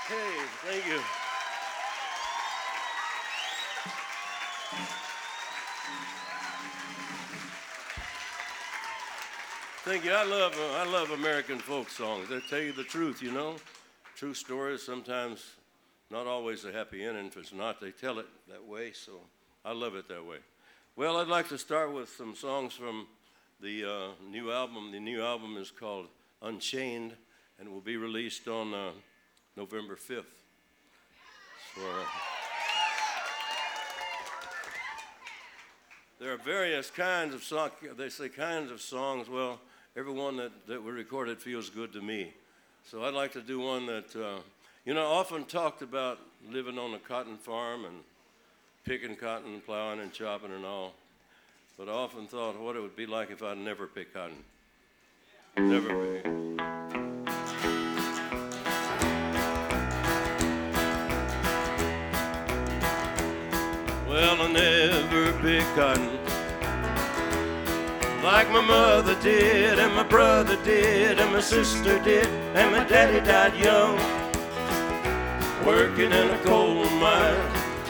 Hey, thank you. Thank you. I love American folk songs. They tell you the truth, you know. True stories, sometimes not always a happy ending. If it's not, they tell it that way, so I love it that way. Well, I'd like to start with some songs from the new album. The new album is called Unchained, and will be released on November 5th. So, there are various kinds of songs. They say kinds of songs. Well, every one that we recorded feels good to me. So I'd like to do one that, often talked about living on a cotton farm and picking cotton, plowing and chopping and all. But I often thought what it would be like if I'd never picked cotton. Never picked. Well, I never picked cotton like my mother did, and my brother did, and my sister did, and my daddy died young, working in a coal mine.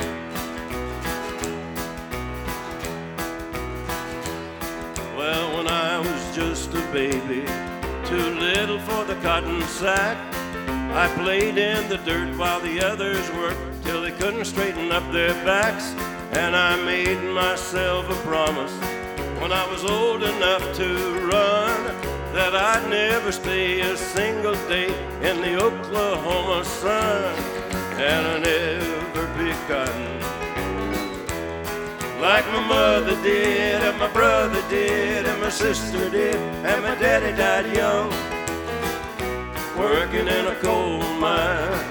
Well, when I was just a baby, too little for the cotton sack, I played in the dirt while the others worked till they couldn't straighten up their backs. And I made myself a promise when I was old enough to run that I'd never stay a single day in the Oklahoma sun. And I never picked cotton like my mother did, and my brother did, and my sister did, and my daddy died young, working in a coal mine.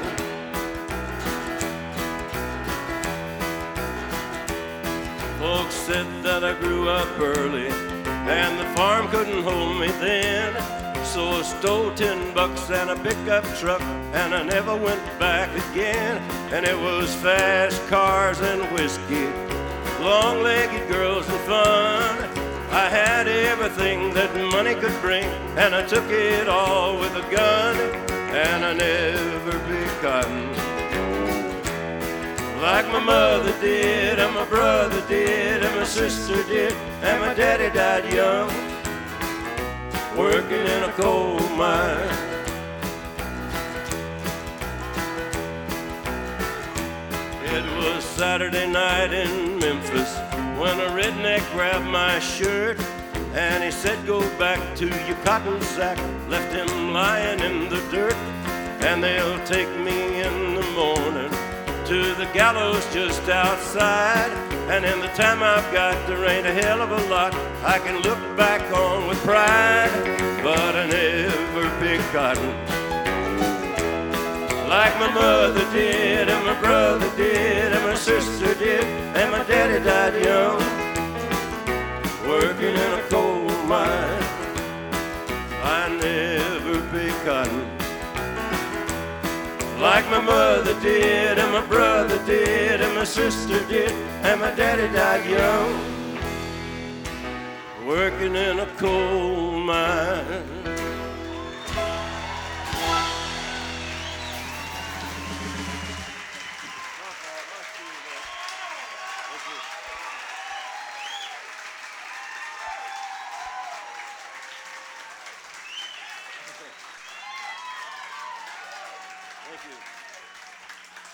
Folks said that I grew up early and the farm couldn't hold me then, so I stole $10 and a pickup truck and I never went back again. And it was fast cars and whiskey, long-legged girls and fun. I had everything that money could bring, and I took it all with a gun. And I never picked cotton like my mother did, and my brother did, and my sister did, and my daddy died young, working in a coal mine. It was Saturday night in Memphis when a redneck grabbed my shirt, and he said, "Go back to your cotton sack, left him lying in the dirt, and they'll take me in the morning to the gallows just outside. And in the time I've got, there ain't a hell of a lot I can look back on with pride. But I never picked cotton like my mother did, and my brother did, and my sister did, and my daddy died young, working in a coal mine. I never picked cotton like my mother did, and my brother did, and my sister did, and my daddy died young, working in a coal mine.